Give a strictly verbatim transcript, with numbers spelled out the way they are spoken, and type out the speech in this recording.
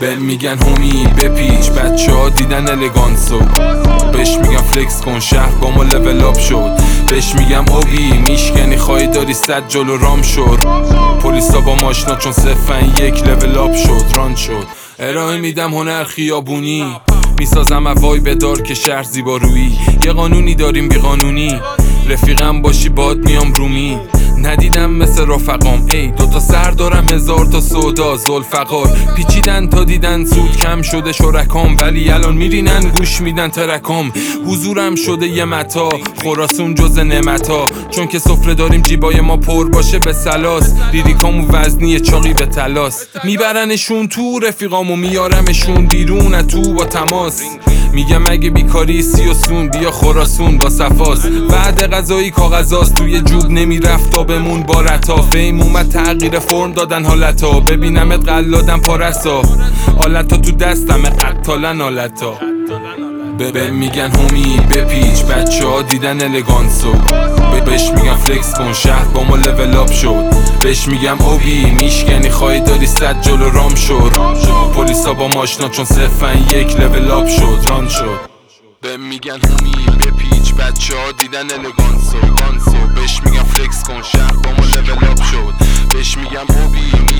به میگن هومی بپیچ، بچه ها دیدن الگانسو. بهش میگم فلکس کن شهر با ما لول اپ شد. بهش میگم اوبی میشکنی خواهی داری صد جلو رام شد. پلیسا با ماشنا چون صفن یک لول اپ شد ران شد. ارائه میدم هنر خیابونی، میسازم هوای بدار که شهر زیبارویی. یه قانونی داریم بی قانونی، رفیقم باشی باد میام رومی. ندیدم مثل رفقام ای دوتا سر دارم هزار تا سودا زلفقار. پیچیدن تا دیدن سود کم شده شرکام، ولی الان میرینن گوش میدن ترکام. حضورم شده یه متا خراسون جز نعمتا، چون که سفره داریم جیبای ما پر باشه به سلاس. لیریکامو وزنی چاقی به تلاس، میبرنشون تو رفیقامو میارمشون بیرون تو با تماس. میگم اگه بیکاری سی و سون بیا خراسون با صفاست. بعد غذایی کاغذاست توی جوب نمیرفت تا بمون با رتا. فیم اومد تغییر فرم دادن حالتا، ببینمت قلادم پارسا. حالتا تو دستم قتالن حالتا. به میگن هومی بپیچ، بچه ها دیدن الگانسو. بهش میگم فلکس کن شهر با ما لول اپ شد. بهش میگم اوبی میشکنی خواهی داری صد جلو رام شد. پلیسا با ماشنا چون صفن یک لول اپ شد ران شد. به میگن هومی بپیچ، بچه ها دیدن الگانسو. بهش میگم فلکس کن شهر با ما لول اپ شد. بهش میگم اوبی